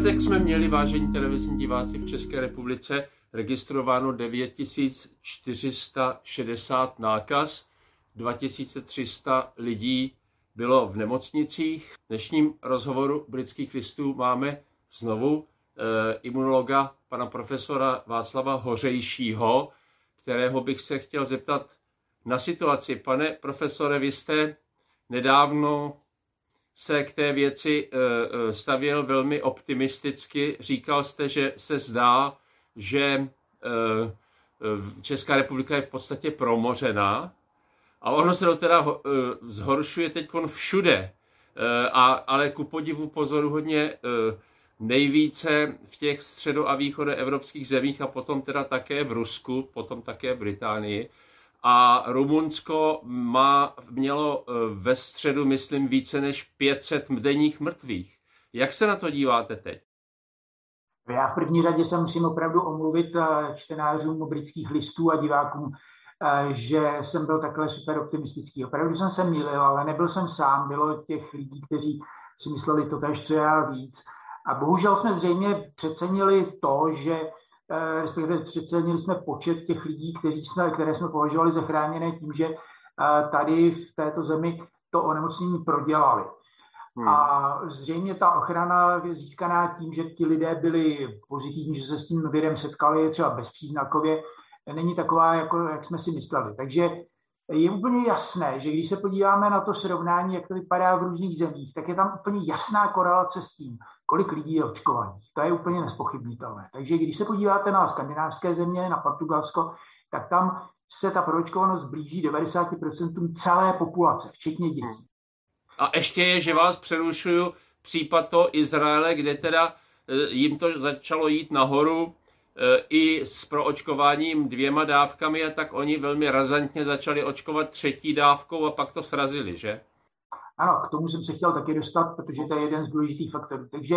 čtvrtek jsme měli, vážení televizní diváci, v České republice registrováno 9460 nákaz, 2300 lidí bylo v nemocnicích. V dnešním rozhovoru Britských listů máme znovu imunologa, pana profesora Václava Hořejšího, kterého bych se chtěl zeptat na situaci. Pane profesore, vy jste nedávno se k té věci stavěl velmi optimisticky. Říkal jste, že se zdá, že Česká republika je v podstatě promořená. A ono se to teda zhoršuje teď všude. Ale ku podivu pozoruhodně nejvíce v těch středo- a východoevropských zemích a potom teda také v Rusku, potom také v Británii. A Rumunsko mělo ve středu, myslím, více než 500 denních mrtvých. Jak se na to díváte teď? Já v první řadě se musím opravdu omluvit čtenářům Britských listů a divákům, že jsem byl takhle super optimistický. Opravdu jsem se mýlil, ale nebyl jsem sám. Bylo těch lidí, kteří si mysleli totéž, co já víc. A bohužel jsme zřejmě přecenili to, že respektive přecenili jsme počet těch lidí, které jsme považovali za chráněné tím, že tady v této zemi to onemocnění prodělali. A zřejmě ta ochrana získaná tím, že ti lidé byli pozitivní, že se s tím virem setkali třeba bezpříznakově, není taková, jako jak jsme si mysleli. Takže je úplně jasné, že když se podíváme na to srovnání, jak to vypadá v různých zemích, tak je tam úplně jasná korelace s tím, kolik lidí je očkovaných. To je úplně nespochybnitelné. Takže když se podíváte na skandinávské země, na Portugalsko, tak tam se ta proočkovanost blíží 90% celé populace, včetně dětí. A ještě je, že vás přerušuju, případ toho Izraele, kde teda jim to začalo jít nahoru i s proočkováním 2 dávkami, a tak oni velmi razantně začali očkovat 3. dávkou a pak to srazili, že? Ano, k tomu jsem se chtěl taky dostat, protože to je jeden z důležitých faktorů. Takže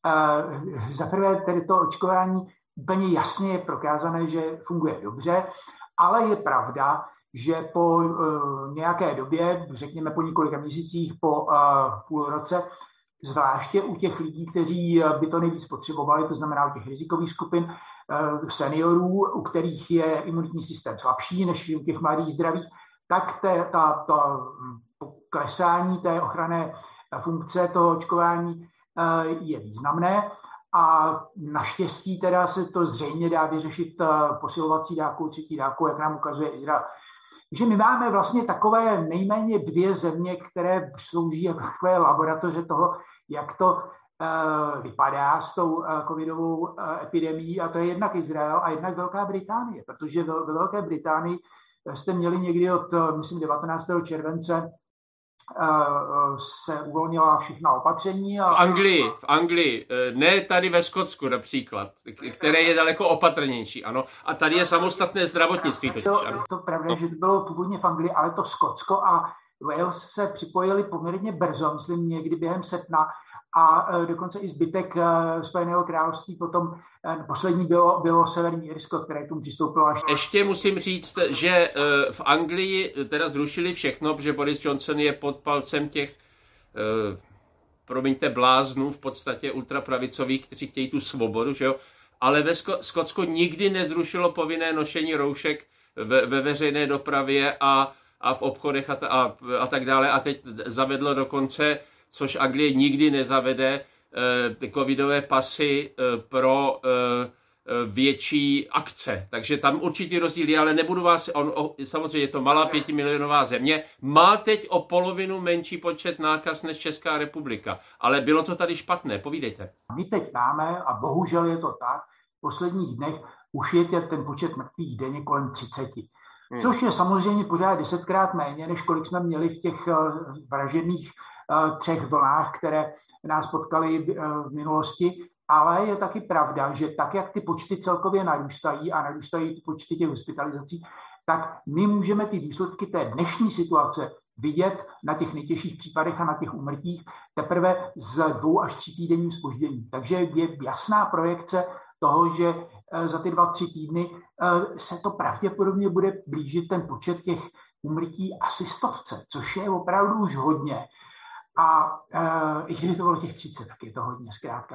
zaprvé tedy to očkování úplně jasně je prokázané, že funguje dobře, ale je pravda, že po nějaké době, řekněme po několika měsících, po půl roce, zvláště u těch lidí, kteří by to nejvíc potřebovali, to znamená u těch rizikových skupin, seniorů, u kterých je imunitní systém slabší než u těch mladých zdravých, tak klesání té ochranné funkce toho očkování je významné a naštěstí teda se to zřejmě dá vyřešit posilovací dávkou, 3. dávkou, jak nám ukazuje Izrael. Takže my máme vlastně takové nejméně 2 země, které slouží jako takové laboratoře toho, jak to vypadá s tou covidovou epidemií, a to je jednak Izrael a jednak Velká Británie, protože ve Velké Británii jste měli někdy od, myslím, 19. července se uvolnila všechna opatření. V Anglii, ne tady ve Skotsku například, které je daleko opatrnější, ano. A tady je samostatné zdravotnictví. To pravda, že to bylo původně v Anglii, ale to Skotsko a Wales se připojili poměrně brzo, myslím někdy během srpna, a dokonce i zbytek Spojeného království potom poslední bylo Severní Irsko, které k tomu přistoupilo až. Ještě musím říct, že v Anglii teda zrušili všechno, protože Boris Johnson je pod palcem těch bláznů, v podstatě ultrapravicových, kteří chtějí tu svobodu, že jo? Ale Skotsko nikdy nezrušilo povinné nošení roušek ve veřejné dopravě a v obchodech a tak dále. A teď zavedlo dokonce, což Anglie nikdy nezavede, covidové pasy pro větší akce. Takže tam určitý rozdíl je, ale nebudu vás, samozřejmě je to malá 5milionová země, má teď o polovinu menší počet nákaz než Česká republika, ale bylo to tady špatné, povídejte. My teď máme, a bohužel je to tak, v posledních dnech už je ten počet mrtvých denně kolem 30. Což je samozřejmě pořád 10krát méně, než kolik jsme měli v těch vražedných 3 vlnách, které nás potkaly v minulosti, ale je taky pravda, že tak, jak ty počty celkově narůstají a narůstají ty počty těch hospitalizací, tak my můžeme ty důsledky té dnešní situace vidět na těch nejtěžších případech a na těch úmrtích teprve z 2 až 3 týdenním zpoždění. Takže je jasná projekce toho, že za ty 2-3 týdny se to pravděpodobně bude blížit ten počet těch úmrtí asi 100, což je opravdu už hodně. A i když to bylo těch 30, tak je to hodně zkrátka.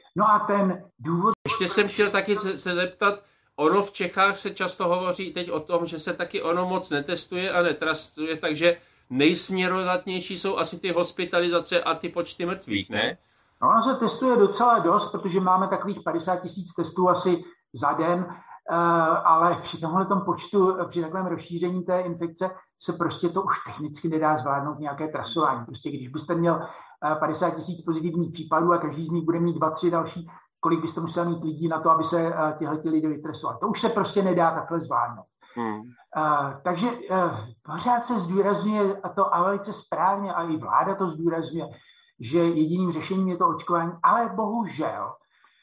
No a ten důvod... Ještě jsem chtěl taky se zeptat, ono v Čechách se často hovoří teď o tom, že se taky ono moc netestuje a netrastuje, takže nejsměrodatnější jsou asi ty hospitalizace a ty počty mrtvých, ne? No, ono se testuje docela dost, protože máme takových 50 000 testů asi za den, ale při tomhletom počtu, při takovém rozšíření té infekce se prostě to už technicky nedá zvládnout nějaké trasování. Prostě když byste měl 50 000 pozitivních případů a každý z nich bude mít 2-3 další, kolik byste musel mít lidí na to, aby se těhleti lidé vytresovali. To už se prostě nedá takhle zvládnout. Takže pořád se zdůrazňuje, a to a velice správně, a i vláda to zdůrazňuje, že jediným řešením je to očkování, ale bohužel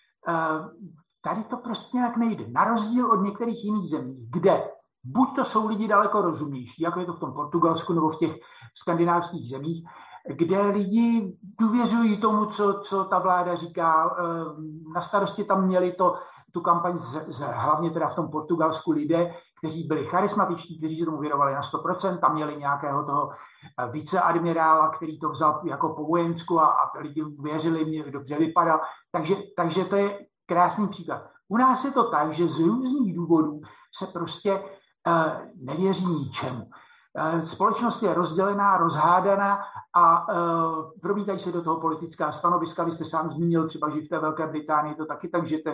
tady to prostě nějak nejde. Na rozdíl od některých jiných zemí, kde buď to jsou lidi daleko rozumnější, jako je to v tom Portugalsku nebo v těch skandinávských zemích, kde lidi důvěřují tomu, co ta vláda říká. Na starosti tam měli tu kampaň hlavně teda v tom Portugalsku lidé, kteří byli charismatičtí, kteří se tomu věnovali na 100%, tam měli nějakého toho viceadmirála, který to vzal jako po vojensku a lidi věřili, mě dobře vypadal. Takže to je krásný příklad. U nás je to tak, že z různých důvodů se prostě nevěří ničemu. Společnost je rozdělená, rozhádaná a promítají se do toho politická stanoviska. Vy jste sám zmínil třeba, že v té Velké Británii to taky tak, že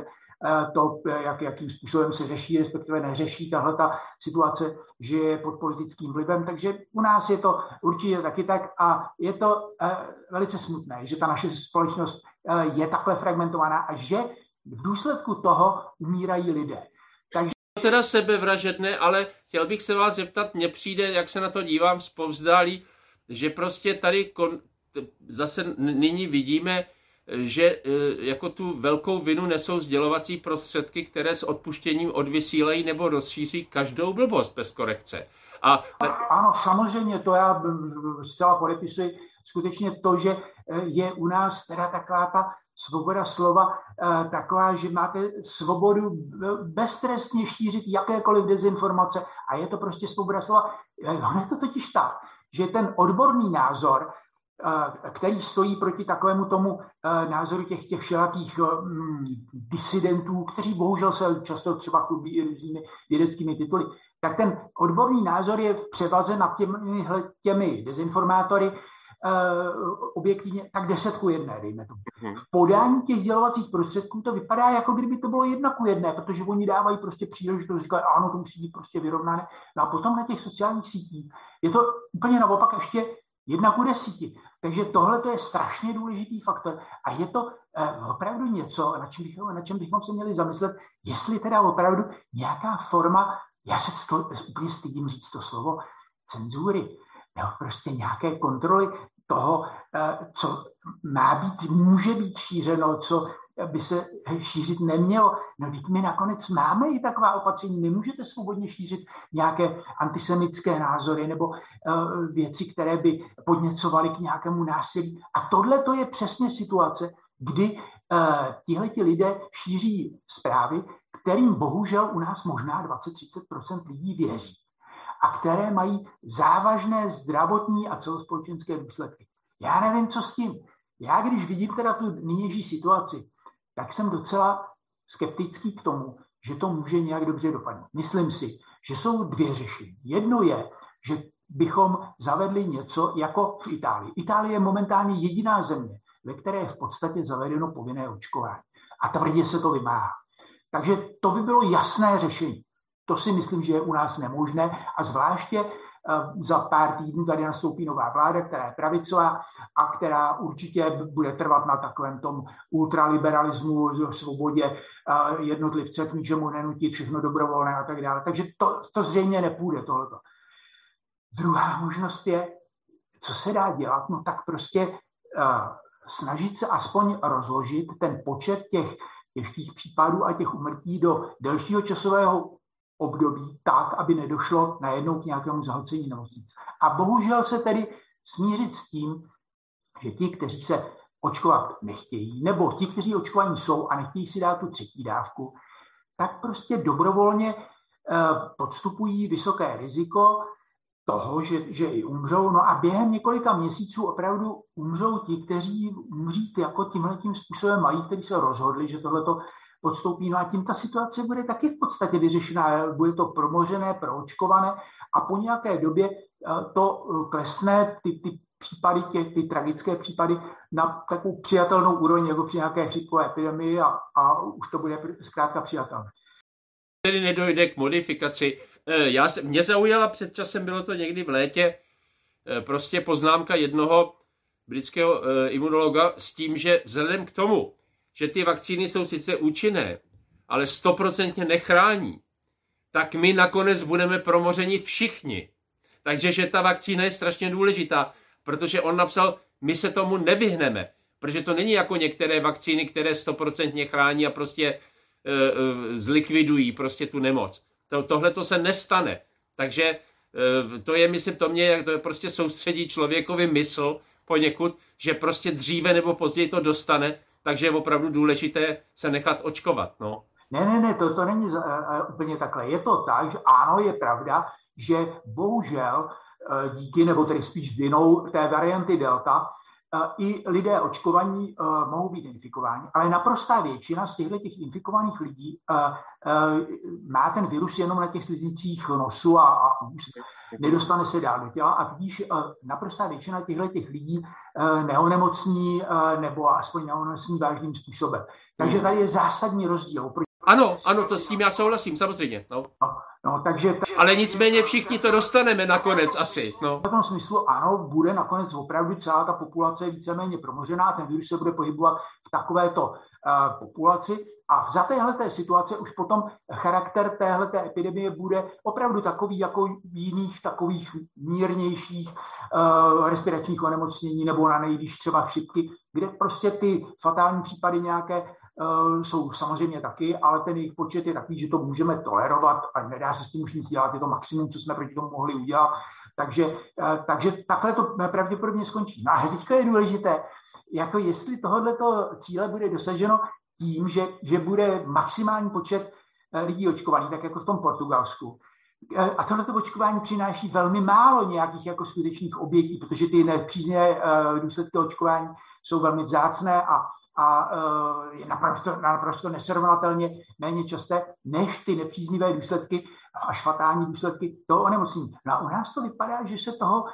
jakým způsobem se řeší, respektive neřeší tahleta situace, že je pod politickým vlivem. Takže u nás je to určitě taky tak a je to velice smutné, že ta naše společnost je takhle fragmentovaná a že v důsledku toho umírají lidé. Teda sebevražedné, ale chtěl bych se vás zeptat, mně přijde, jak se na to dívám zpovzdálí, že prostě tady zase nyní vidíme, že jako tu velkou vinu nesou sdělovací prostředky, které s odpuštěním odvysílají nebo rozšíří každou blbost bez korekce. Ano, samozřejmě, to já zcela podepisuji. Skutečně to, že je u nás teda taková ta svoboda slova taková, že máte svobodu beztrestně šířit jakékoliv dezinformace a je to prostě svoboda slova. Ono je to totiž tak, že ten odborný názor, který stojí proti takovému tomu názoru těch všelakých disidentů, kteří bohužel se často třeba chlubí různými vědeckými tituly, tak ten odborný názor je v převaze nad těmi dezinformátory objektivně tak 10:1, dejme tomu. V podání těch sdělovacích prostředků to vypadá, jako kdyby to bylo 1:1, protože oni dávají prostě příležitost, říkají, ano, to musí být prostě vyrovnané. No a potom na těch sociálních sítích je to úplně naopak ještě 1:10. Takže tohle to je strašně důležitý faktor a je to opravdu něco, na čem bychom se měli zamyslet, jestli teda opravdu nějaká forma, já se úplně stydím říct to slovo, cenzury, nebo prostě nějaké kontroly toho, co může být šířeno, co by se šířit nemělo. No teď my nakonec máme i taková opatření. Nemůžete svobodně šířit nějaké antisemitské názory nebo věci, které by podněcovaly k nějakému násilí. A tohle to je přesně situace, kdy tihleti lidé šíří zprávy, kterým bohužel u nás možná 20-30% lidí věří a které mají závažné zdravotní a celospolečenské důsledky. Já nevím, co s tím. Já, když vidím teda tu nynější situaci, tak jsem docela skeptický k tomu, že to může nějak dobře dopadnout. Myslím si, že jsou dvě řešení. Jedno je, že bychom zavedli něco jako v Itálii. Itálie je momentálně jediná země, ve které je v podstatě zavedeno povinné očkování. A tvrdě se to vymáhá. Takže to by bylo jasné řešení. To si myslím, že je u nás nemožné a zvláště za pár týdnů tady nastoupí nová vláda, která je pravicová a která určitě bude trvat na takovém tom ultraliberalismu, svobodě jednotlivce k ničemu nenutit, všechno dobrovolné a tak dále. Takže to zřejmě nepůjde tohleto. Druhá možnost je, co se dá dělat, no tak prostě snažit se aspoň rozložit ten počet těch těžkých případů a těch úmrtí do delšího časového období tak, aby nedošlo najednou k nějakému zahlcení nemocnic. A bohužel se tedy smířit s tím, že ti, kteří se očkovat nechtějí, nebo ti, kteří očkovaní jsou a nechtějí si dát tu třetí dávku, tak prostě dobrovolně podstupují vysoké riziko toho, že i umřou. No a během několika měsíců opravdu umřou ti, kteří umřít jako tímhletím způsobem mají, kteří se rozhodli, že tohleto podstoupí. No a tím ta situace bude taky v podstatě vyřešená. Bude to promožené, proočkované a po nějaké době to klesne, ty případy, ty tragické případy na takovou přijatelnou úroveň, jako při nějaké chřipkové epidemii a už to bude zkrátka přijatelné. Tedy nedojde k modifikaci. Mě zaujala před časem, bylo to někdy v létě, prostě poznámka jednoho britského imunologa s tím, že vzhledem k tomu, že ty vakcíny jsou sice účinné, ale 100% nechrání, tak my nakonec budeme promořeni všichni. Takže že ta vakcína je strašně důležitá, protože on napsal, my se tomu nevyhneme, protože to není jako některé vakcíny, které 100% chrání a prostě zlikvidují prostě tu nemoc. Tohle to se nestane. Takže to je, myslím, to je prostě soustředí člověkovi mysl poněkud, že prostě dříve nebo později to dostane, takže je opravdu důležité se nechat očkovat. No. Ne, to není úplně takhle. Je to tak, že ano, je pravda, že bohužel díky, nebo tedy spíš vinou té varianty Delta, i lidé očkovaní mohou být infikováni, ale naprostá většina z těchto infikovaných lidí má ten virus jenom na těch sliznicích nosu a úst. Nedostane se dál do těla a tudíž naprostá většina těchto lidí neonemocní nebo aspoň neonemocní vážným způsobem. Takže tady je zásadní rozdíl. Ano, to s tím já souhlasím, samozřejmě. No, takže... Ale nicméně všichni to dostaneme nakonec asi. No. V tom smyslu ano, bude nakonec opravdu celá ta populace víceméně promořená, ten virus se bude pohybovat v takovéto populaci a za téhleté situace už potom charakter téhleté epidemie bude opravdu takový jako jiných takových mírnějších respiračních onemocnění nebo na nejvýš třeba chřipky, kde prostě ty fatální případy nějaké jsou samozřejmě taky, ale ten jejich počet je takový, že to můžeme tolerovat a nedá se s tím už nic dělat, je to maximum, co jsme proti tomu mohli udělat. Takže takhle to pravděpodobně skončí. No a teďka je důležité, jako jestli tohoto cíle bude dosaženo tím, že bude maximální počet lidí očkovaných, tak jako v tom Portugalsku. A tohleto očkování přináší velmi málo nějakých jako skutečných obětí, protože ty nepříznivé důsledky očkování jsou velmi vzácné a je naprosto nesrovnatelně méně časté než ty nepříznivé důsledky až fatální důsledky toho onemocnění. No a u nás to vypadá, že se toho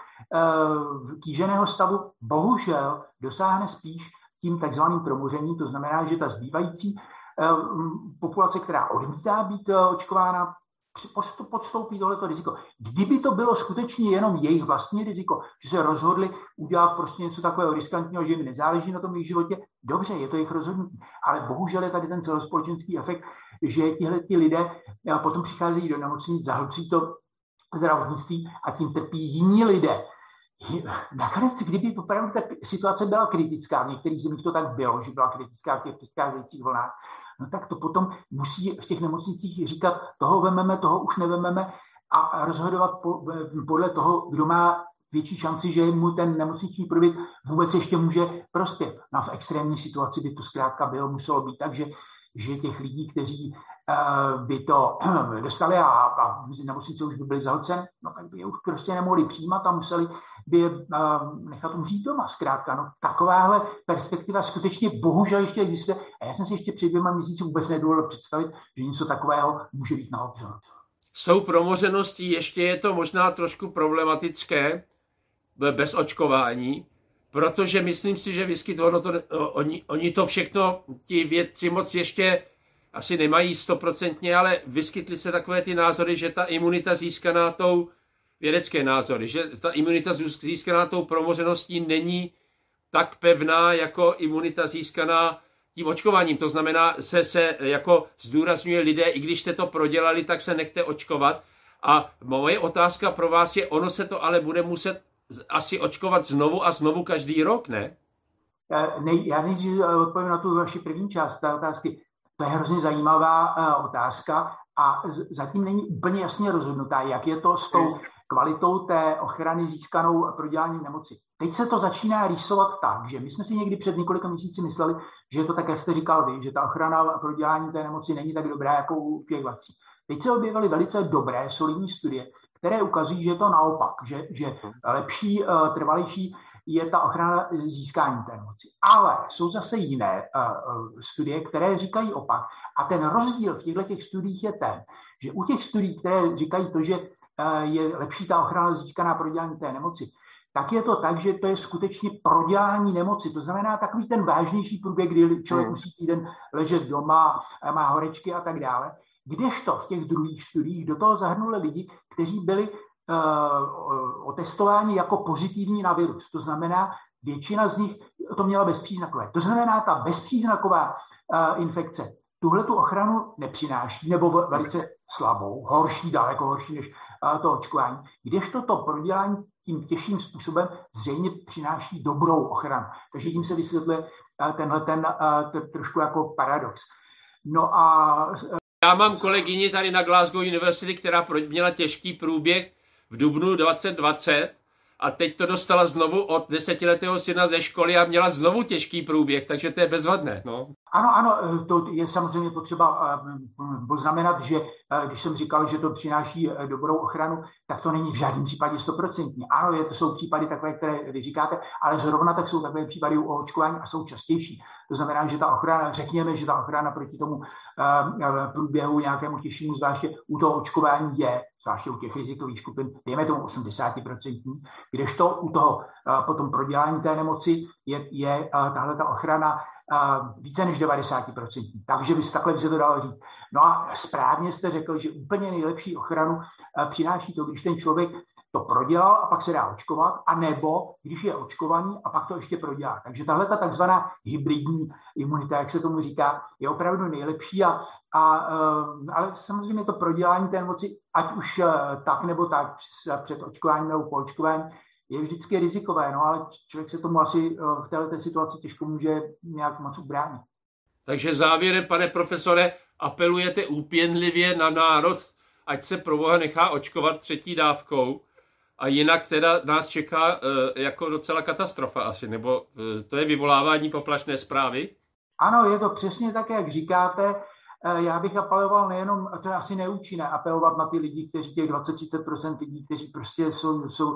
kýženého stavu bohužel dosáhne spíš tím takzvaným promořením, to znamená, že ta zbývající populace, která odmítá být očkována, podstoupí tohleto riziko. Kdyby to bylo skutečně jenom jejich vlastní riziko, že se rozhodli udělat prostě něco takového riskantního, že jim nezáleží na tom jejich životě, dobře, je to jejich rozhodnutí. Ale bohužel je tady ten celospolečenský efekt, že tihleti lidé potom přicházejí do nemocnic, zahlcují to zdravotnictví a tím trpí jiní lidé. Nakonec, kdyby opravdu ta situace byla kritická, v některých zemích to tak bylo, že byla kritická v těch přicházejících vlnách, no tak to potom musí v těch nemocnicích říkat, toho vememe, toho už nevememe a rozhodovat podle toho, kdo má větší šanci, že mu ten nemocniční průběh vůbec ještě může prospět. No a v extrémní situaci by to zkrátka muselo být tak, že těch lidí, kteří by to dostali a nemocnice už by byly zahlcen, no tak by je už prostě nemohli přijímat a museli by je nechat umřít doma. Zkrátka, no takováhle perspektiva skutečně bohužel ještě existuje a já jsem si ještě před 2 měsíci vůbec nedovolil představit, že něco takového může být na obzoru. S tou promořeností ještě je to možná trošku problematické bez očkování, protože myslím si, že oni to všechno, ti vědci moc ještě asi nemají 100%, ale vyskytly se takové ty názory, že ta imunita získaná tou, vědecké názory, že ta imunita získaná tou promořeností není tak pevná jako imunita získaná tím očkováním. To znamená, se jako zdůrazňuje lidé, i když jste to prodělali, tak se nechte očkovat. A moje otázka pro vás je, ono se to ale bude muset asi očkovat znovu a znovu každý rok, ne? Já nejdřív odpovím na tu vaši první část té otázky. To je hrozně zajímavá otázka a zatím není úplně jasně rozhodnutá, jak je to s tou kvalitou té ochrany získanou proděláním nemoci. Teď se to začíná rýsovat tak, že my jsme si někdy před několika měsíci mysleli, že je to tak, jak jste říkal vy, že ta ochrana prodělání té nemoci není tak dobrá jako u těch vakcín. Teď se objevily velice dobré, solidní studie, které ukazují, že je to naopak, že lepší, trvalejší je ta ochrana získání té nemoci. Ale jsou zase jiné studie, které říkají opak. A ten rozdíl v těchto studiích je ten, že u těch studií, které říkají to, že je lepší ta ochrana získaná prodělání té nemoci, tak je to tak, že to je skutečně prodělání nemoci. To znamená takový ten vážnější průběh, kdy člověk musí týden ležet doma, má horečky a tak dále. Kdežto v těch druhých studiích do toho zahrnuli lidi, kteří byli otestováni jako pozitivní na virus. To znamená, většina z nich to měla bezpříznakové. To znamená, ta bezpříznaková infekce tuhletu ochranu nepřináší, nebo velice slabou, horší, daleko horší než to očkování. Kdežto to prodělání tím těžším způsobem zřejmě přináší dobrou ochranu. Takže tím se vysvětluje tenhle trošku jako paradox. No a já mám kolegyni tady na Glasgow University, která měla těžký průběh v dubnu 2020 a teď to dostala znovu od 10letého syna ze školy a měla znovu těžký průběh, takže to je bezvadné. No. Ano, to je samozřejmě potřeba poznamenat, že když jsem říkal, že to přináší dobrou ochranu, tak to není v žádném případě 100%. Ano, to jsou případy takové, které vy říkáte, ale zrovna tak jsou takové případy u očkování a jsou častější. To znamená, že ta ochrana, řekněme, že ta ochrana proti tomu průběhu nějakému těžšímu, zvláště u toho očkování je, zvláště u těch rizikových skupin, dejme tomu 80%, kdežto u toho potom prodělání té nemoci je tahle ta ochrana více než 90%. Takže takhle by se to dalo říct. No a správně jste řekl, že úplně nejlepší ochranu přináší to, když ten člověk to prodělal a pak se dá očkovat, anebo když je očkovaný a pak to ještě prodělá. Takže tahle ta takzvaná hybridní imunita, jak se tomu říká, je opravdu nejlepší, ale samozřejmě to prodělání té nemoci, ať už tak nebo tak, před očkováním nebo po očkování, je vždycky rizikové, no ale člověk se tomu asi v této situaci těžko může nějak moc ubránit. Takže závěrem, pane profesore, apelujete úpěnlivě na národ, ať se pro boha nechá očkovat 3. dávkou, a jinak teda nás čeká jako docela katastrofa asi, nebo to je vyvolávání poplašné zprávy? Ano, je to přesně tak, jak říkáte. Já bych apeloval nejenom, a to je asi neúčinné, apelovat na ty lidi, kteří těch 20-30% lidí, kteří prostě jsou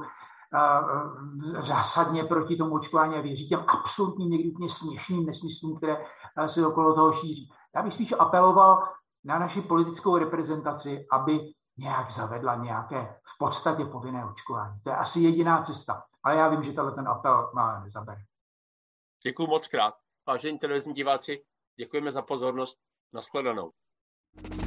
zásadně proti tomu očkování a věří těm absolutním někdy úplně směšným nesmyslům, které se okolo toho šíří. Já bych spíš apeloval na naši politickou reprezentaci, aby nějak zavedla nějaké v podstatě povinné očkování. To je asi jediná cesta. Ale já vím, že ten apel nezabere. Děkuji moc krát. Vážení televizní diváci, děkujeme za pozornost. Nashledanou.